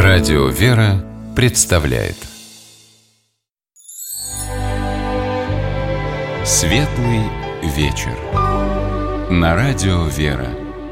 Радио «Вера» представляет Светлый вечер на Радио «Вера».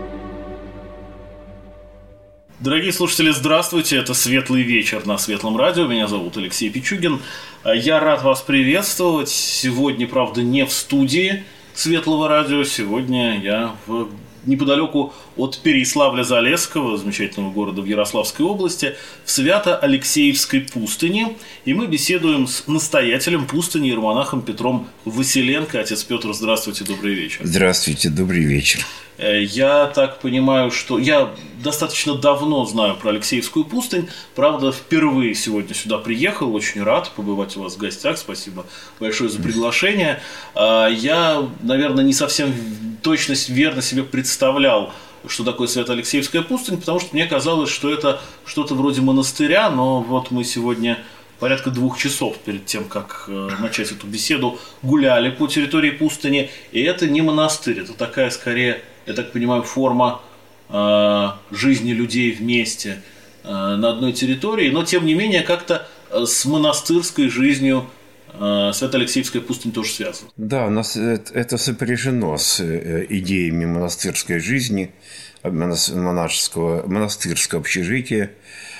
Дорогие слушатели, здравствуйте, это «Светлый вечер» на Светлом радио, меня зовут Алексей Пичугин. Я рад вас приветствовать. Сегодня, правда, не в студии Светлого радио, сегодня я неподалеку от Переяславля-Залесского, замечательного города в Ярославской области, в Свято-Алексеевской пустыне. И мы беседуем с настоятелем пустыни, иеромонахом Петром Василенко. Отец Петр, здравствуйте, добрый вечер. Здравствуйте, добрый вечер. Я так понимаю, что я достаточно давно знаю про Алексеевскую пустынь. Правда, впервые сегодня сюда приехал. Очень рад побывать у вас в гостях. Спасибо большое за приглашение. Я, наверное, не совсем точно, верно себе представлял, что такое Свято-Алексеевская пустынь, потому что мне казалось, что это что-то вроде монастыря. Но вот мы сегодня порядка 2 часов перед тем, как начать эту беседу, гуляли по территории пустыни. И это не монастырь, это такая, скорее, я так понимаю, форма жизни людей вместе на одной территории. Но, тем не менее, как-то с монастырской жизнью Свято-Алексеевская пустынь тоже связана. Да, у нас это сопряжено с идеями монастырской жизни, монастырского общежития.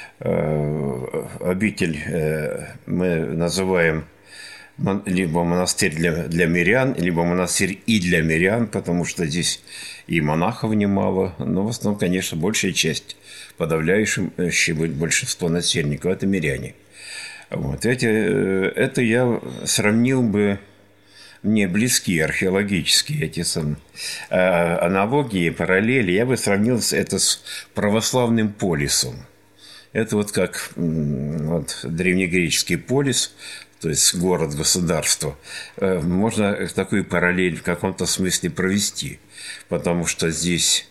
Обитель мы называем либо монастырь для мирян, либо монастырь и для мирян, потому что здесь и монахов немало, но в основном, конечно, большая часть, подавляющее большинство насельников – это миряне. Вот. Это я сравнил бы, мне близкие археологические эти аналогии, параллели, я бы сравнил это с православным полисом. Это вот как древнегреческий полис, то есть город-государство. Можно такую параллель в каком-то смысле провести, потому что здесь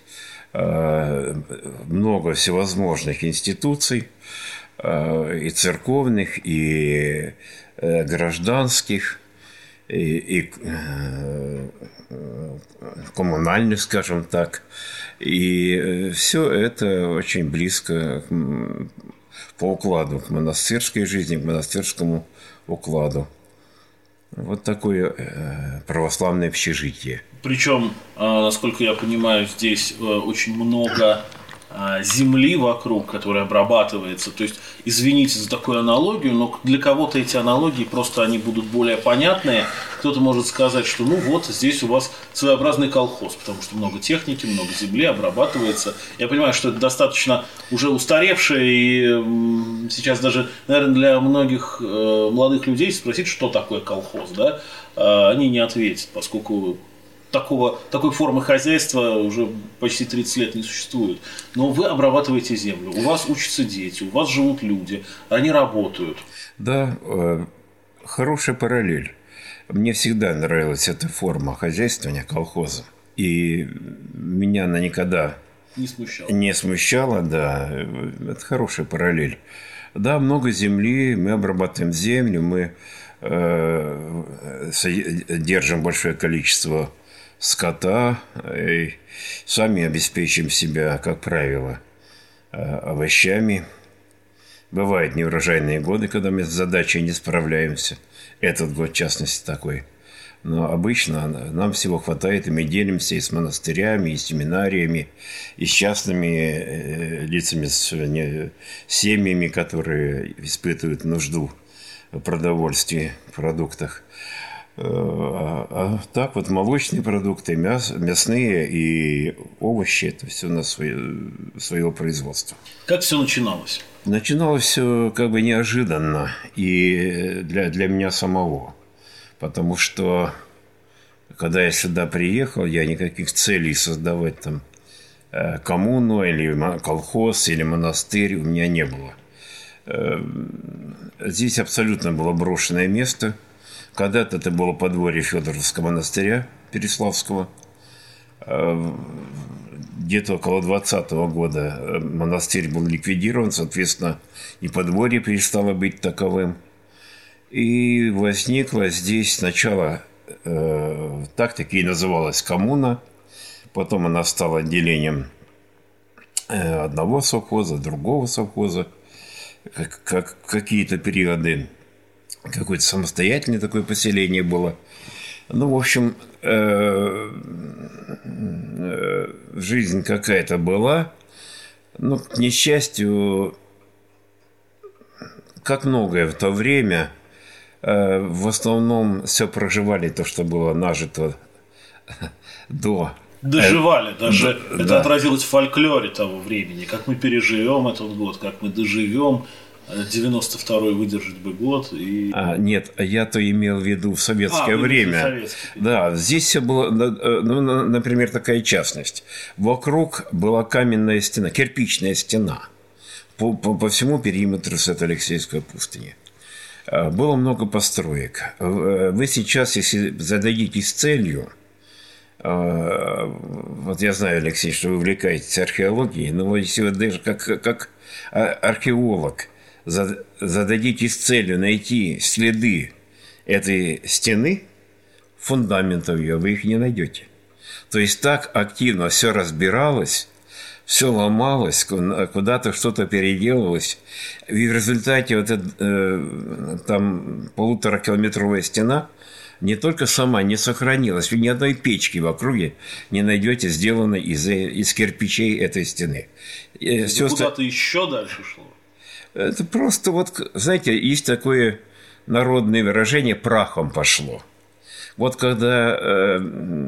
много всевозможных институций, и церковных, и гражданских, и коммунальных, скажем так. И все это очень близко по укладу к монастырской жизни, к монастырскому укладу. Вот такое православное общежитие. Причем, насколько я понимаю, здесь очень много земли вокруг, которая обрабатывается. То есть, извините за такую аналогию, но для кого-то эти аналогии просто они будут более понятные. Кто-то может сказать, что ну вот здесь у вас своеобразный колхоз, потому что много техники, много земли обрабатывается. Я понимаю, что это достаточно уже устаревшее, и сейчас даже, наверное, для многих молодых людей спросить, что такое колхоз, да, они не ответят, поскольку такой формы хозяйства уже почти 30 лет не существует. Но вы обрабатываете землю, у вас учатся дети, у вас живут люди, они работают. Да, хорошая параллель. Мне всегда нравилась эта форма хозяйствования, колхоза. И меня она никогда не смущала, да. Это хорошая параллель. Да, много земли, мы обрабатываем землю, мы держим большое количество скота, и сами обеспечим себя, как правило, овощами. Бывают неурожайные годы, когда мы с задачей не справляемся. Этот год, в частности, такой. Но обычно нам всего хватает, и мы делимся и с монастырями, и с семинариями, и с частными лицами, с семьями, которые испытывают нужду в продовольствии, в продуктах. А так вот молочные продукты, мясные и овощи – это все на своего производства. Как все начиналось? Начиналось все как бы неожиданно и для меня самого. Потому что, когда я сюда приехал, я никаких целей создавать там коммуну или колхоз или монастырь у меня не было. Здесь абсолютно было брошенное место. Когда-то это было подворье Федоровского монастыря Переславского. Где-то около 20-го года монастырь был ликвидирован, соответственно, и подворье перестало быть таковым. И возникла здесь сначала так-таки и называлась коммуна, потом она стала отделением одного совхоза, другого совхоза. как какие-то периоды какое-то самостоятельное такое поселение было. Ну, в общем, жизнь какая-то была, но, к несчастью, как многое в то время, в основном все проживали то, что было нажито до. Доживали, даже это отразилось в фольклоре того времени, как мы переживем этот год, как мы доживем, 92-й выдержать бы год. Нет, я-то имел в виду в советское время. Да, здесь все было, ну, например, такая частность. Вокруг была каменная стена, кирпичная стена по всему периметру Свято-Алексеевской пустыни. Было много построек. Вы сейчас, если зададитесь целью, вот я знаю, Алексей, что вы увлекаетесь археологией, но если вы даже как археолог зададитесь целью найти следы этой стены, фундаментов ее, вы их не найдете. То есть так активно все разбиралось, все ломалось, куда-то что-то переделывалось. И в результате вот эта там 1,5-километровая стена не только сама не сохранилась, вы ни одной печки в округе не найдете, сделанной из кирпичей этой стены. Куда-то еще дальше шло? Это просто вот, знаете, есть такое народное выражение «прахом пошло». Вот когда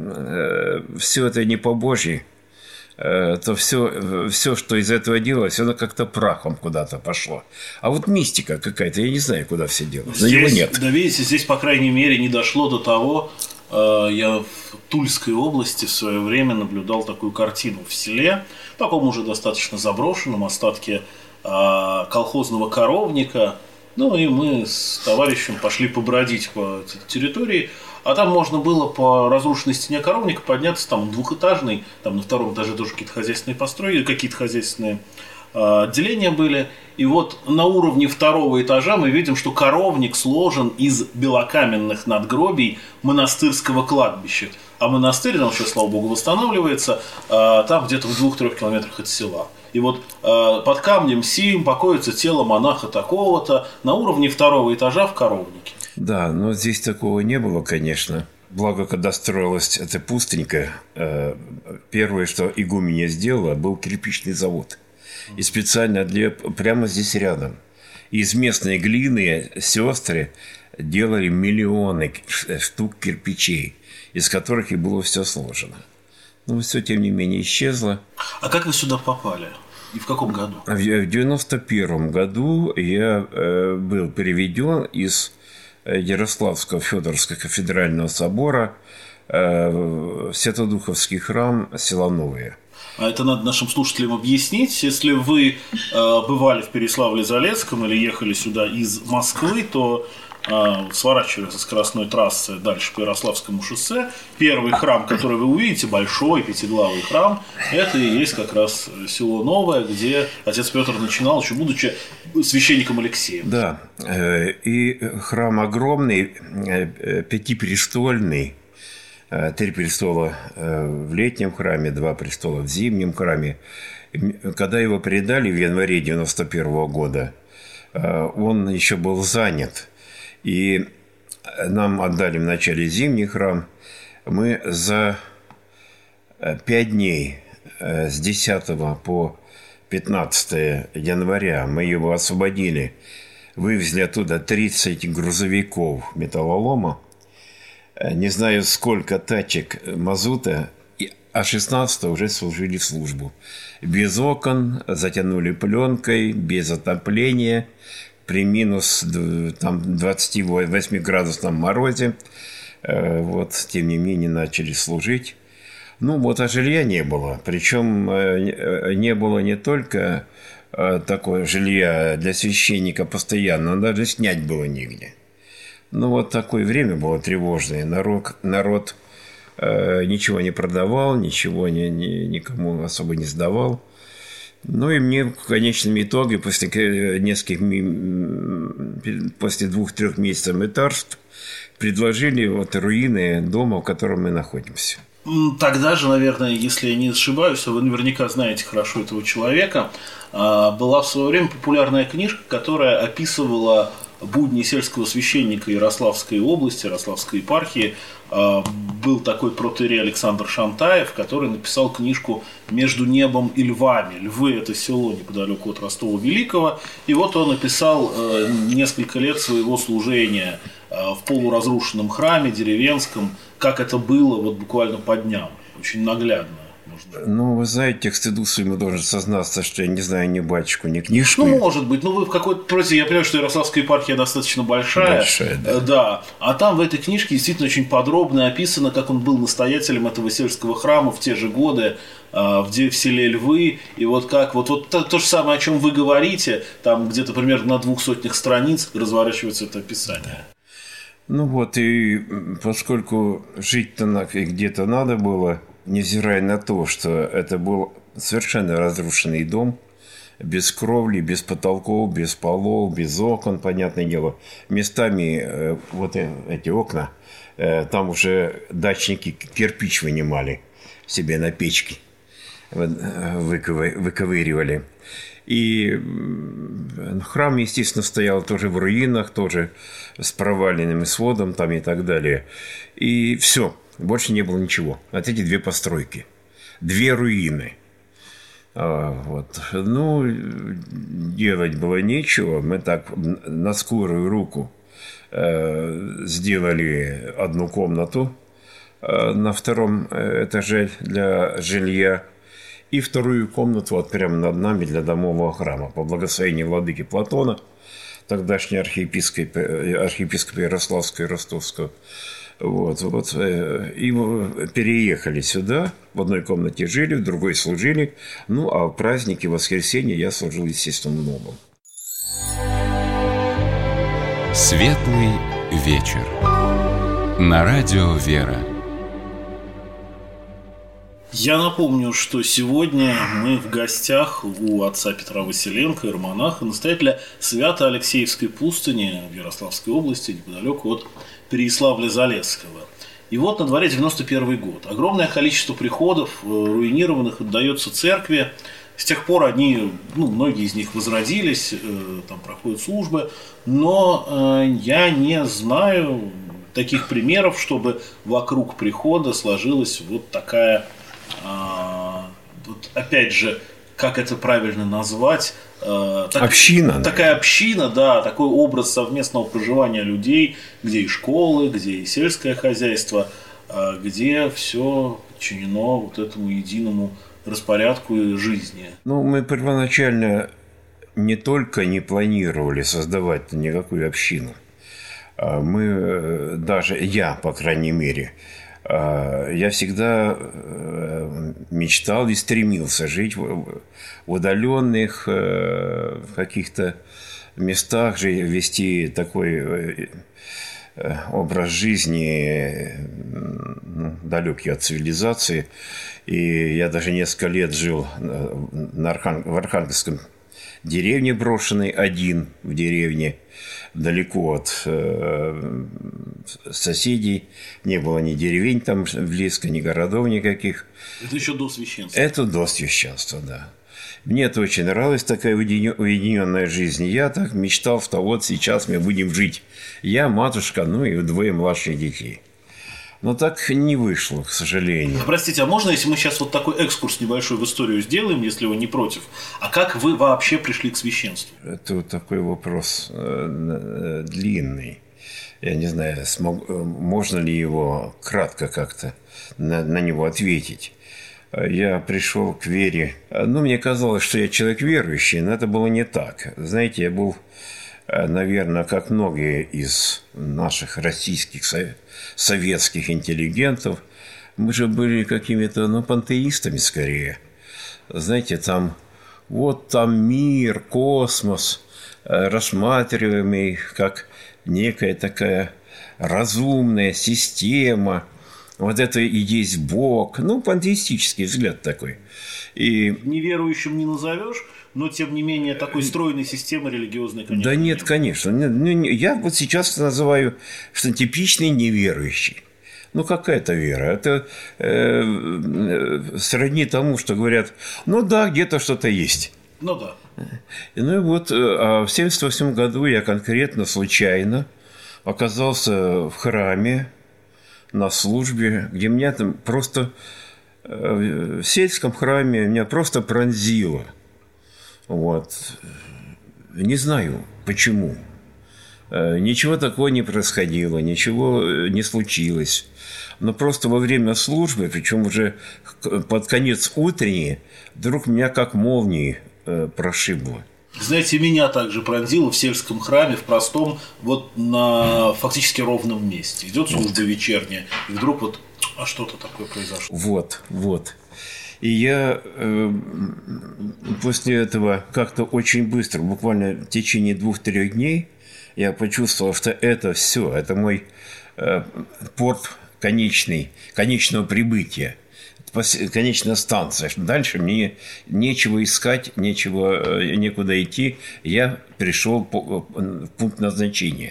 все это не по-божьи, то все, что из этого делалось, оно как-то прахом куда-то пошло. А вот мистика какая-то, я не знаю, куда все делось. Здесь, его нет. Да, видите, здесь, по крайней мере, не дошло до того. Я в Тульской области в свое время наблюдал такую картину в селе, таком уже достаточно заброшенном, остатке колхозного коровника. Ну, и мы с товарищем пошли побродить по этой территории. А там можно было по разрушенной стене коровника подняться, там двухэтажный, там на втором этаже тоже какие-то хозяйственные постройки, какие-то хозяйственные отделения были. И вот на уровне второго этажа мы видим, что коровник сложен из белокаменных надгробий монастырского кладбища. А монастырь, там сейчас, слава богу, восстанавливается, там где-то в 2-3 километрах от села. И вот под камнем сим покоится тело монаха такого-то на уровне второго этажа в коровнике. Да, но здесь такого не было, конечно. Благо, когда строилась эта пустынька, первое, что игуменья сделала, был кирпичный завод. И специально прямо здесь рядом. Из местной глины сестры делали миллионы штук кирпичей, из которых и было все сложено. Но все, тем не менее, исчезло. А как вы сюда попали? И в каком году? В 91 году я был переведен из Ярославского Федоровского кафедрального собора в Свято-Духовский храм села Новое. А это надо нашим слушателям объяснить. Если вы бывали в Переславле-Залесском или ехали сюда из Москвы, то сворачивая со скоростной трассы дальше по Ярославскому шоссе, первый храм, который вы увидите, большой пятиглавый храм, это и есть как раз село Новое, где отец Петр начинал, еще будучи священником Алексеем. Да, и храм огромный, пятипрестольный, 3 престола в летнем храме, 2 престола в зимнем храме. Когда его передали в январе 91 года, он еще был занят. И нам отдали в начале зимний храм. Мы за 5 дней с 10 по 15 января мы его освободили. Вывезли оттуда 30 грузовиков металлолома. Не знаю, сколько тачек мазута, а 16 уже служили службу. Без окон, затянули пленкой, без отопления, при минус там, 28 градусном морозе. Вот, тем не менее, начали служить. Ну, вот, а жилья не было. Причем не было не только такое жилья для священника постоянно, но даже снять было негде. Ну, вот такое время было тревожное. Народ ничего не продавал, ничего никому особо не сдавал. Ну, и мне в конечном итоге, после 2-3 месяцев мытарств, предложили вот руины дома, в котором мы находимся. Тогда же, наверное, если я не ошибаюсь, вы наверняка знаете хорошо этого человека, была в свое время популярная книжка, которая описывала будни сельского священника Ярославской области, Ярославской епархии. Был такой протоиерей Александр Шантаев, который написал книжку «Между небом и львами». Львы – это село неподалеку от Ростова Великого. И вот он описал несколько лет своего служения в полуразрушенном храме деревенском, как это было вот буквально по дням. Очень наглядно. Ну, вы знаете, к стыду своему должен сознаться, что я не знаю ни батюшку, ни книжку. Ну, может быть. Ну, вы в какой-то... Просто я понимаю, что Ярославская епархия достаточно большая. Да. А там в этой книжке действительно очень подробно описано, как он был настоятелем этого сельского храма в те же годы, в селе Львы. И вот как... Вот то же самое, о чем вы говорите, там где-то примерно на 200 страниц разворачивается это описание. Ну вот, и поскольку жить-то где-то надо было, невзирая на то, что это был совершенно разрушенный дом, без кровли, без потолков, без полов, без окон, понятное дело. Местами вот эти окна, там уже дачники кирпич вынимали себе на печке, выковыривали. И храм, естественно, стоял тоже в руинах, тоже с проваленным сводом там и так далее. И все. Больше не было ничего. Вот эти две постройки. Две руины. Вот. Ну, делать было нечего. Мы так на скорую руку сделали одну комнату на втором этаже для жилья и вторую комнату вот прямо над нами для домового храма по благословению владыки Платона, тогдашнего архиепископа Ярославского и Ростовского. Вот, и переехали сюда, в одной комнате жили, в другой служили. Ну, а в праздники, в воскресенье я служил, естественно, в новом. Светлый вечер. На радио «Вера». Я напомню, что сегодня мы в гостях у отца Петра Василенко, иеромонаха, настоятеля Свято-Алексеевской пустыни в Ярославской области, неподалеку от Переяславля-Залесского. И вот на дворе 91 год. Огромное количество приходов, руинированных, отдается церкви. С тех пор они, многие из них возродились, там проходят службы. Но я не знаю таких примеров, чтобы вокруг прихода сложилась вот такая... вот опять же, как это правильно назвать? Община. Такая община, да, такой образ совместного проживания людей, где и школы, где и сельское хозяйство, где все подчинено вот этому единому распорядку и жизни. Ну, мы первоначально не только не планировали создавать никакую общину, мы даже, я, по крайней мере, я всегда мечтал и стремился жить в удаленных каких-то местах, вести такой образ жизни, далекий от цивилизации. И я даже несколько лет жил в Архангельском деревне брошенной, один в деревне, далеко от соседей, не было ни деревень там близко, ни городов никаких. Это еще до священства? Это до священства, да. Мне это очень нравилась такая уединенная жизнь. Я так мечтал, что вот сейчас мы будем жить. Я, матушка, и двое младших детей. Но так не вышло, к сожалению. Простите, а можно, если мы сейчас вот такой экскурс небольшой в историю сделаем, если вы не против? А как вы вообще пришли к священству? Это вот такой вопрос длинный. Я не знаю, можно ли его кратко как-то на него ответить. Я пришел к вере. Мне казалось, что я человек верующий, но это было не так. Знаете, я был, наверное, как многие из наших российских, советских интеллигентов, мы же были какими-то, пантеистами скорее. Знаете, там мир, космос, рассматриваемый как некая такая разумная система. Вот это и есть Бог. Пантеистический взгляд такой. И... Неверующим не назовешь, но, тем не менее, такой стройной системы религиозной, конечно. Да нет, конечно. Я вот сейчас называю, что типичный неверующий. Ну, какая-то вера. Это сродни тому, что говорят, ну да, где-то что-то есть. Ну да. Ну и вот, а в 1978 году я конкретно, случайно оказался в храме на службе, где меня там просто в сельском храме меня просто пронзило. Вот. Не знаю, почему. Ничего такого не происходило, ничего не случилось. Но просто во время службы, причем уже под конец утренней, вдруг меня как молнией прошибло. Знаете, меня также пронзило в сельском храме, в простом, вот на фактически ровном месте. Идет служба вечерняя, и вдруг вот, а что-то такое произошло. Вот. И я после этого как-то очень быстро, буквально в течение 2-3 дней, я почувствовал, что это все, это мой порт конечного прибытия, конечная станция. Дальше мне нечего искать, некуда идти. Я пришел в пункт назначения.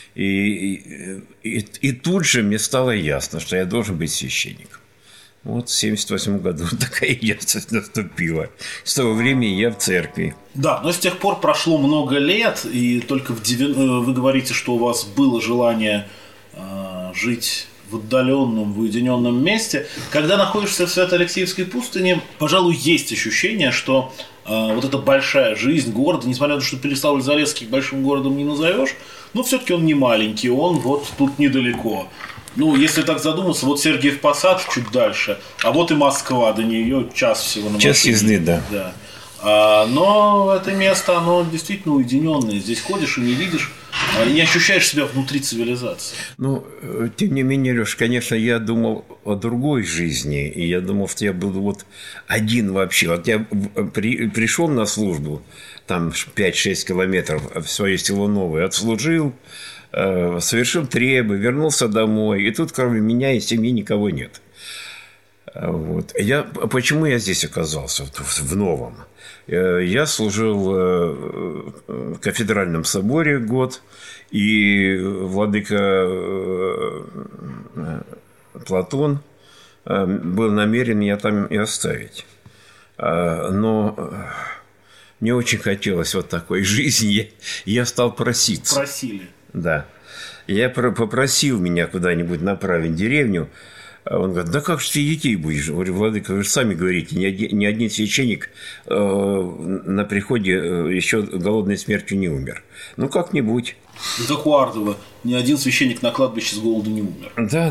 И тут же мне стало ясно, что я должен быть священником. Вот в 1978 году такая ясность наступила. С того времени я в церкви. Да, но с тех пор прошло много лет, и только вы говорите, что у вас было желание жить в отдаленном, в уединенном месте. Когда находишься в Свято-Алексеевской пустыне, пожалуй, есть ощущение, что вот эта большая жизнь города, несмотря на то, что Переславль-Залесский большим городом не назовешь, но все-таки он не маленький, он вот тут недалеко. Ну, если так задуматься, вот Сергиев Посад чуть дальше, а вот и Москва, до нее час всего на машине. Час езды, да. Но это место, оно действительно уединенное. Здесь ходишь и не видишь, не ощущаешь себя внутри цивилизации. Ну, тем не менее, Леш, конечно, я думал о другой жизни. И я думал, что я буду вот один вообще. Вот я пришел на службу, там 5-6 километров в свое село Новое, отслужил, совершил требы, вернулся домой. И тут, кроме меня и семьи, никого нет. Вот. Почему я здесь оказался, в Новом? Я служил в кафедральном соборе год, и владыка Платон был намерен меня там и оставить. Но мне очень хотелось вот такой жизни, я стал проситься. Просили. Да. Я попросил меня куда-нибудь направить в деревню. Он говорит, да как же ты детей будешь? Я говорю, владыка, вы же сами говорите, ни один священник на приходе еще голодной смертью не умер. Ну, как-нибудь. Это Куардова. Ни один священник на кладбище с голоду не умер. Да.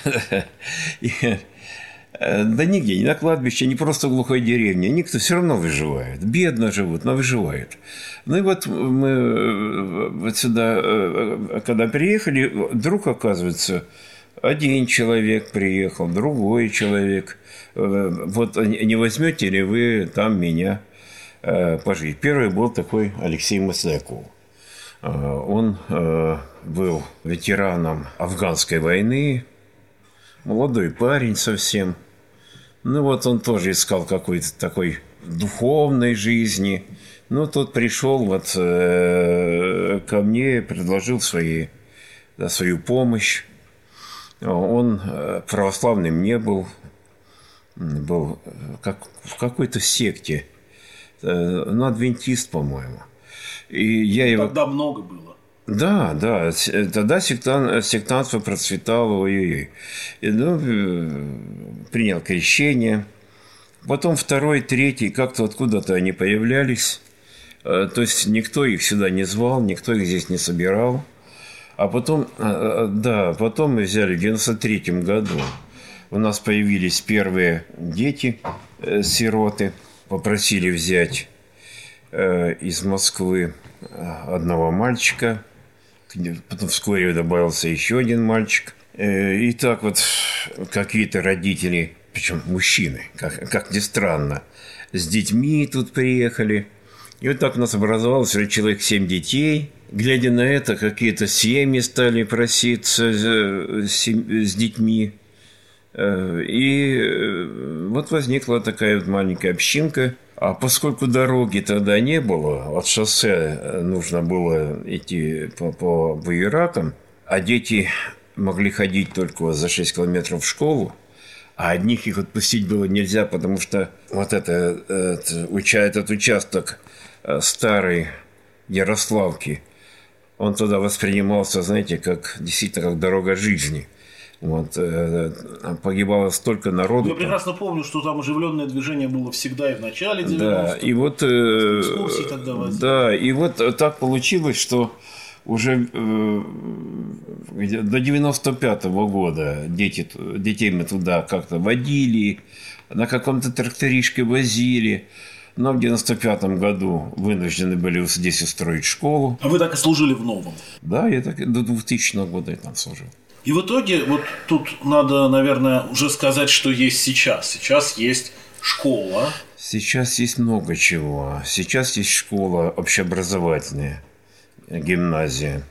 Да нигде, ни на кладбище, ни просто в глухой деревне. Никто все равно выживает. Бедно живут, но выживают. Ну и вот мы вот сюда, когда приехали, вдруг оказывается, один человек приехал, другой человек. Вот не возьмете ли вы там меня пожить? Первый был такой Алексей Масляков. Он был ветераном афганской войны, молодой парень совсем. Ну вот он тоже искал какой-то такой духовной жизни. Ну тот пришел вот ко мне, предложил свою помощь. Он православным не был как в какой-то секте, ну, адвентист, по-моему. И я его... Тогда много было. Да, тогда сектантство процветало, ой-ой-ой. Принял крещение. Потом второй, третий, как-то откуда-то они появлялись. То есть никто их сюда не звал, никто их здесь не собирал. А потом, потом мы взяли в 93-м году. У нас появились первые дети, сироты. Попросили взять из Москвы одного мальчика. Потом вскоре добавился еще один мальчик. И так вот какие-то родители, причем мужчины, как ни странно, с детьми тут приехали. И вот так у нас образовалось уже человек 7 детей. Глядя на это, какие-то семьи стали проситься с детьми. И вот возникла такая вот маленькая общинка. А поскольку дороги тогда не было, от шоссе нужно было идти по буеракам, а дети могли ходить только за 6 километров в школу, а одних их отпустить было нельзя, потому что вот этот участок старой Ярославки, он тогда воспринимался, знаете, как действительно как дорога жизни. Вот, погибало столько народу. Я прекрасно помню, что там оживленное движение было всега и в начале 90-х. Да, и вот, экскурсии тогда возили. Да, и вот так получилось, что уже до 95-го года детей мы туда как-то водили, на каком-то тракторишке возили. Но в 95-м году вынуждены были здесь устроить школу. А вы так и служили в Новом? Да, я так до 2000 года я там служил. И в итоге, вот тут надо, наверное, уже сказать, что есть сейчас. Сейчас есть школа. Сейчас есть много чего. Сейчас есть школа общеобразовательная, гимназия.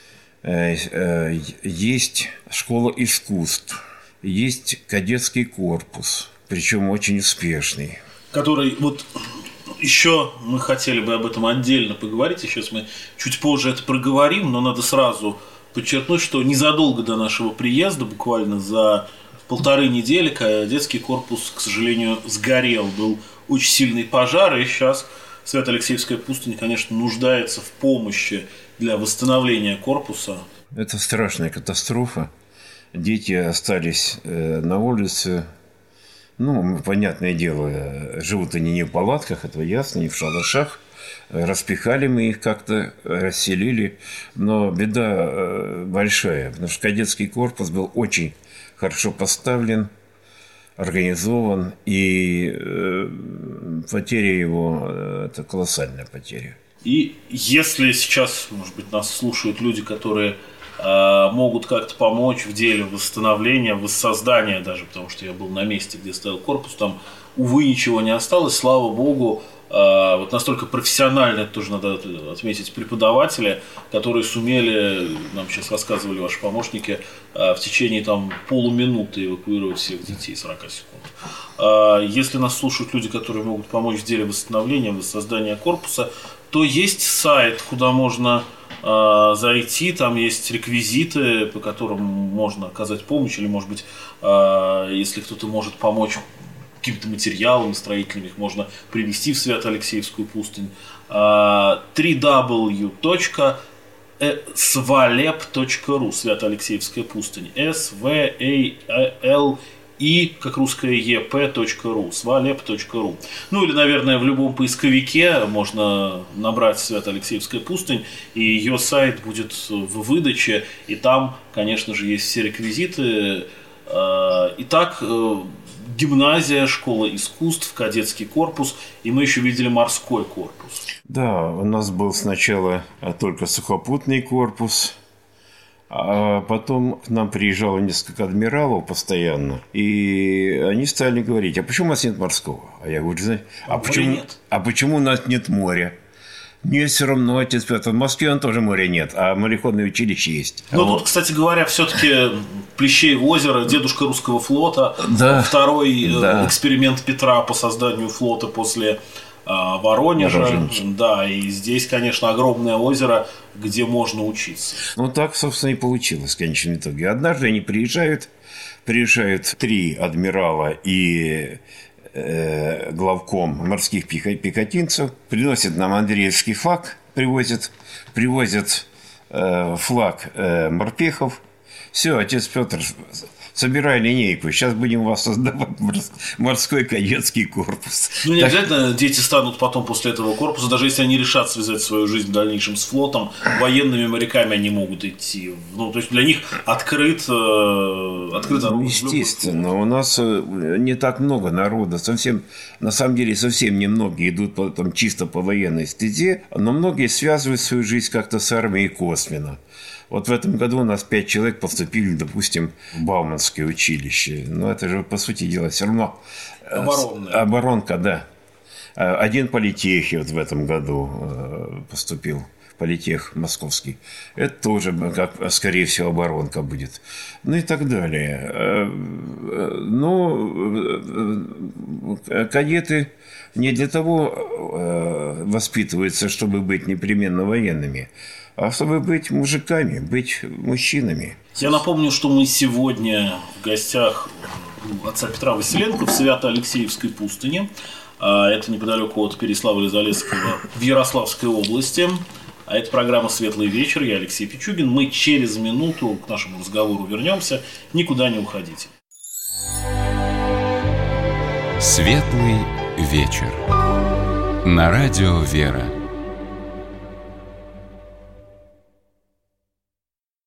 Есть школа искусств. Есть кадетский корпус, причем очень успешный. Который, вот еще мы хотели бы об этом отдельно поговорить. И сейчас мы чуть позже это проговорим, но надо сразу подчеркнуть, что незадолго до нашего приезда, буквально за 1,5 недели, кадетский корпус, к сожалению, сгорел. Был очень сильный пожар, и сейчас Свято-Алексеевская пустынь, конечно, нуждается в помощи для восстановления корпуса. Это страшная катастрофа. Дети остались на улице. Ну, понятное дело, живут они не в палатках, это ясно, не в шалашах. Распихали мы их как-то, расселили. Но беда большая, потому что кадетский корпус был очень хорошо поставлен, организован, и потеря его – это колоссальная потеря. И если сейчас, может быть, нас слушают люди, которые могут как-то помочь в деле восстановления, воссоздания даже, потому что я был на месте, где стоял корпус, там, увы, ничего не осталось, слава богу. Вот настолько профессионально, это тоже надо отметить, преподаватели, которые сумели, нам сейчас рассказывали ваши помощники, в течение там полуминуты эвакуировать всех детей, 40 секунд. Если нас слушают люди, которые могут помочь в деле восстановления, воссоздания корпуса, то есть сайт, куда можно зайти, там есть реквизиты, по которым можно оказать помощь, или, может быть, если кто-то может помочь какими-то материалами строительными, их можно привезти в Свято-Алексеевскую пустынь. www.svalep.ru, Свято-Алексеевская пустынь. SVALI, как русское EP.ru, svalep.ru. Ну или, наверное, в любом поисковике можно набрать Свято-Алексеевская пустынь, и ее сайт будет в выдаче, и там, конечно же, есть все реквизиты. Итак, гимназия, школа искусств, кадетский корпус, и мы еще видели морской корпус. Да, у нас был сначала только сухопутный корпус, а потом к нам приезжало несколько адмиралов постоянно, и они стали говорить: а почему у нас нет морского? А я говорю: знаете, почему у нас нет моря? Нет, все равно, отец Петр, в Москве тоже моря нет, а мореходное училище есть. Но тут, кстати говоря, все-таки Плещеево озеро, дедушка русского флота, да, второй эксперимент Петра по созданию флота после Воронежа. Да, и здесь, конечно, огромное озеро, где можно учиться. Ну, так, собственно, и получилось в конечном итоге. Однажды они приезжают 3 адмирала и главком морских пехотинцев, приносят нам Андреевский флаг, привозят флаг морпехов. Все, отец Петр, собирай линейку, сейчас будем вас создавать морской кадетский корпус. Ну, не обязательно дети станут потом после этого корпуса, даже если они решат связать свою жизнь в дальнейшем с флотом, военными моряками они могут идти. Ну, то есть для них открыт ну, естественно, у нас не так много народа, на самом деле совсем немногие идут потом чисто по военной стезе, но многие связывают свою жизнь как-то с армией косвенно. Вот в этом году у нас 5 человек поступили, допустим, в Бауманское училище. Но это же, по сути дела, все равно оборонка, да. Один политех вот в этом году поступил, политех московский. Это тоже, скорее всего, оборонка будет. Ну и так далее. Ну, кадеты не для того воспитываются, чтобы быть непременно военными, а чтобы быть мужиками, быть мужчинами. Я напомню, что мы сегодня в гостях у отца Петра Василенко в Свято-Алексеевской пустыне. Это неподалеку от Переславля-Залесского в Ярославской области. А это программа «Светлый вечер». Я Алексей Пичугин. Мы через минуту к нашему разговору вернемся. Никуда не уходите. Светлый вечер. На радио «Вера».